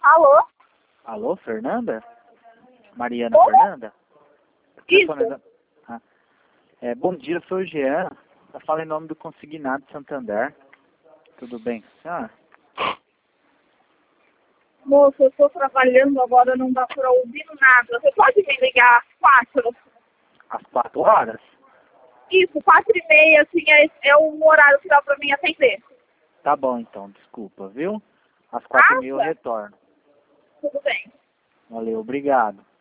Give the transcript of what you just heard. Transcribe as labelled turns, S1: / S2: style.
S1: Alô?
S2: Alô, Fernanda? Mariana
S1: Oi?
S2: Fernanda?
S1: Isso.
S2: Ah, bom dia, eu sou o Jean. Eu falo em nome do Consignado Santander. Tudo bem com a senhora?
S1: Moço, eu estou trabalhando agora, não dá para ouvir nada. Você pode me ligar às 4?
S2: Às 4 horas?
S1: Isso, 4h30, assim, é o horário que dá para mim atender.
S2: Tá bom, então, desculpa, viu? Às 4h30 eu
S1: Passa?
S2: retorno.
S1: Tudo bem.
S2: Valeu, obrigado.